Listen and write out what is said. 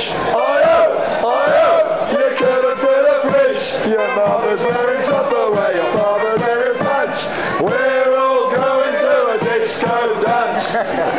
rich. You couldn't fit a fridge. Your mother's wearing Tupperware, your father's wearing pants. We're all going to a disco dance.